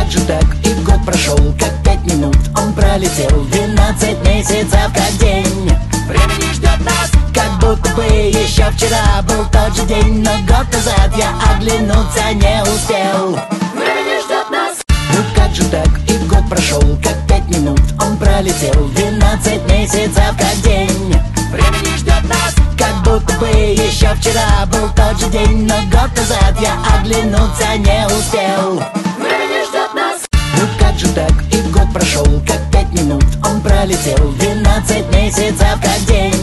как же так? И год прошел, как 5 минут. Он пролетел 12 месяцев, как день. Времени ждет нас, как будто бы еще вчера был тот же день. Но год назад я оглянуться не успел. Времени ждет нас. Ну как же так? И год прошел, как 5 минут. Он пролетел 12 месяцев, как день. Времени ждет нас, как будто бы еще вчера был тот же день. Но год назад я оглянуться не успел. Времени ждет нас. Ну как же так? И год прошел, как 5 минут. Он пролетел 12 месяцев, как день.